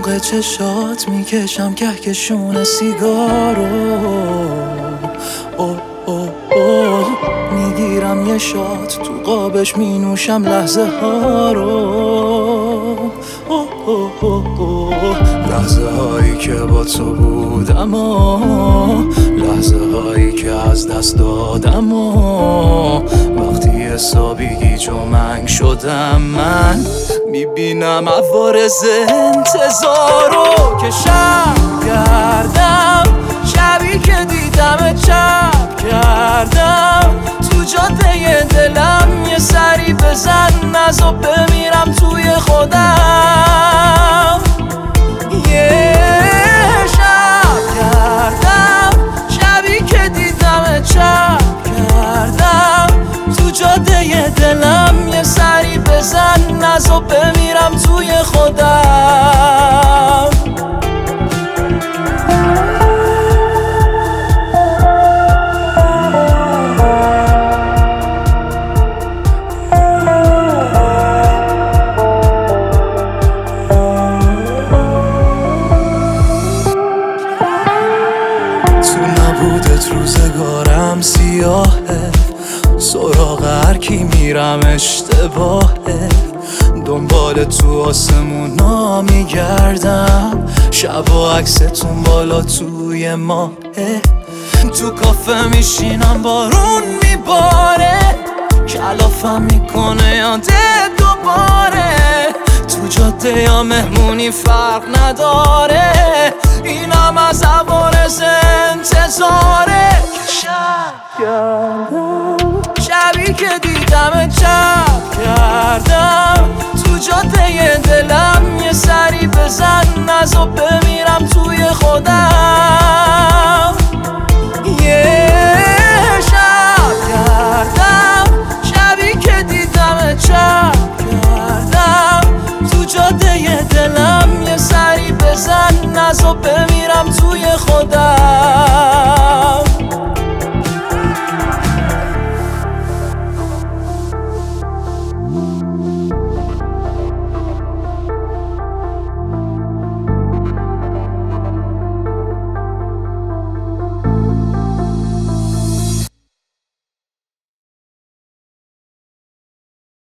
فوق چشات میکشم کهکشون سیگارو. میگیرم یه شات تو قابش مینوشم لحظه ها رو. لحظه هایی که با تو بودم و لحظه هایی که از دست دادم و وقتی حسابی گیج و منگ شدم من میبینم عوارض انتظارو که شب کردم، شبی که دیدم چپ کردم تو جاده دلم. یه سری بزن نزا بمیرم توی خودم. یه شب کردم، شبی که دیدم چپ کردم تو جاده دلم. یه سری بزن نزا بمیرم توی خودم. روزگارم سیاهه، سراغ هر کی میرم اشتباهه. دنبال تو آسمونا میگردم، شب و عکستون بالا توی ماهه. تو کافه میشینم بارون میباره، کلافم میکنه یاده دوباره. تو جاده یا مهمونی فرق نداره، اینم از عوارض انتظاره که شب کردم، شبی که دیدم چپ کردم تو جاده دلم. یه سری بزن نزا بمیرم توی خودم.